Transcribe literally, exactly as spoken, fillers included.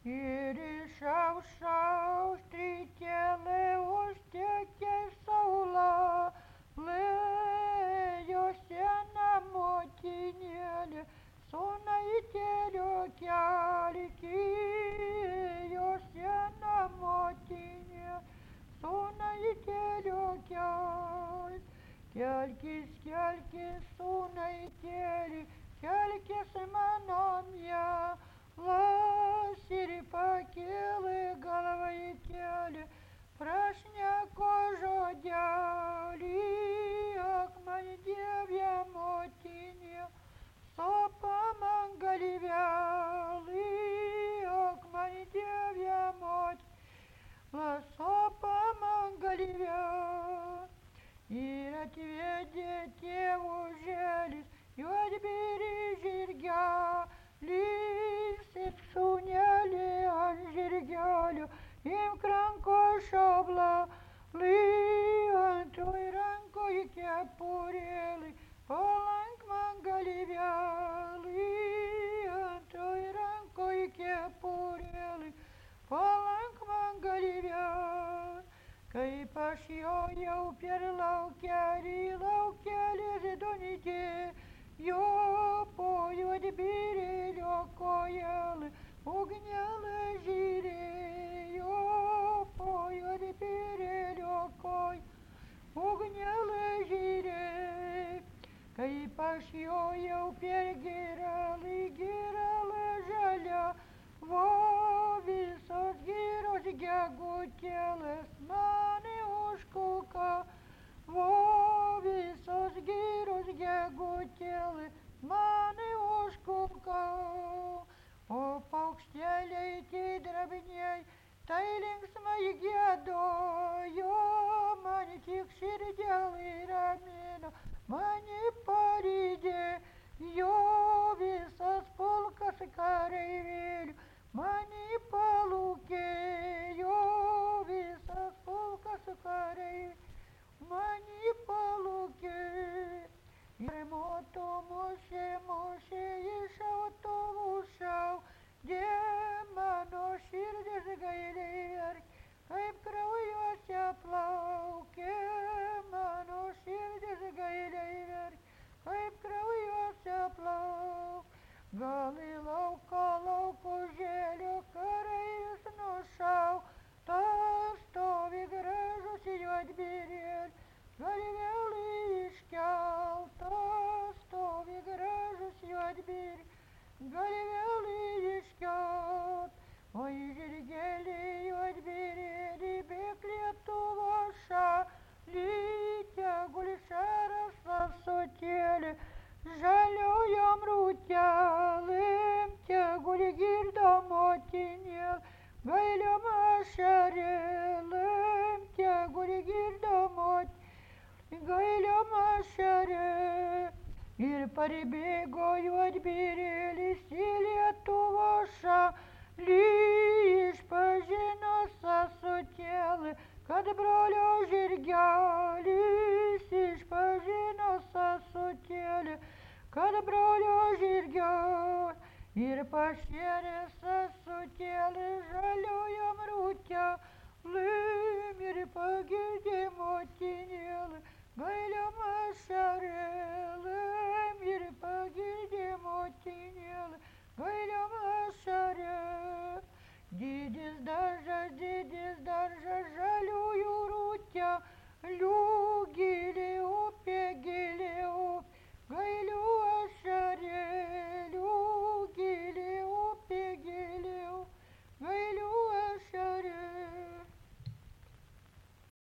Ir išaušau strykėlė užtekė saula, lėjo sena motinėlė, sunaitėlio kelkėjo sena motinėlė, sunaitėlio kel. Kelkis, kelkis, sunaitėlį, kelkis mano mielas ir pakėlė galvą į kelią, prašneko žodelį, ak man Dieve motinė, sopa man galvelį, ak man Dieve motinė, sopa man galvelį. Ir atvedė tėvužėlis, juodbėrį žirgelis, ir sūnelį ant žirgelio, imk ranko šoblalį, antroj rankoj kepurėlį, palank man galvelį, antroj rankoj kepurėlį, palank man galvelį. Kaip aš jojau per laukelį, laukelis donidė, jo po juodbėrėlio kojelį, ugnelė žyrėjo, po juodbėrėlio kojelį, ugnelė žyrėjo. Kaip aš jojau per girelį, girelė žalia, vo visos giros gegutėlės mane užkuka, vo visos giros gegutėlės mane užkuka. O paukšteliai tie drabiniai, tai linksmai giedojo, man tik širdelį ramino, mane palydė, jo visas pulkas kareivėlių, mane palūkėjo, visas pulkas kareivėlių, mane palūkėjo. Ir moto mušė, mušė iš šautuvų šaudė, mano širdis gailiai verkė, kaip kraujuose plaukė, mano širdis gailiai verkė, kaip kraujuose plaukė. Gal į lauką laukužėlio kareivis nušautas, stovi gražus juodbėrėlis, galvelį iškeltas, stovi gražus juodbėrėlis, galvelį iškeltas. Oi žirgelį juodbėrėlį, bėk Lietuvos šalį, tegul šaras ąsotėlį, žaliojom rūtelėm, tegul girdo motinėlė, gailiom ašarėlėm, tegul girdo motinėlė, gailiom ašarėlėm. Ir parbėgo juodbėrėlis į Lietuvos šalį, išpažino ąsotėlį, kad brolio žirgelis, išpažino ąsotėlį, kad brolio žirgelis. Ir pašėręs ąsotėlį žaliojom rūtelėm, ir pagirdė motinėlė, gailiom ašarėlėm, ir pagirdė motinėlė, gailiom ašarėlėm.